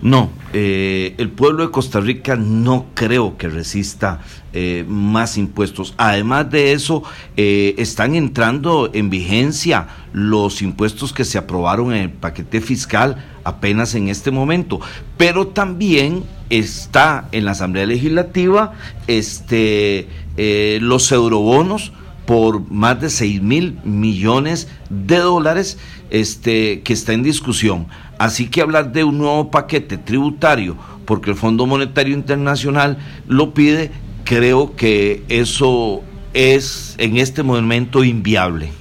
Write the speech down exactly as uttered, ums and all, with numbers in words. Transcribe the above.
No, eh, el pueblo de Costa Rica no creo que resista eh, más impuestos. Además de eso, eh, están entrando en vigencia los impuestos que se aprobaron en el paquete fiscal apenas en este momento, pero también está en la Asamblea Legislativa este, eh, los eurobonos por más de seis mil millones de dólares este, que está en discusión. Así que hablar de un nuevo paquete tributario, porque el Fondo Monetario Internacional lo pide, creo que eso es en este momento inviable.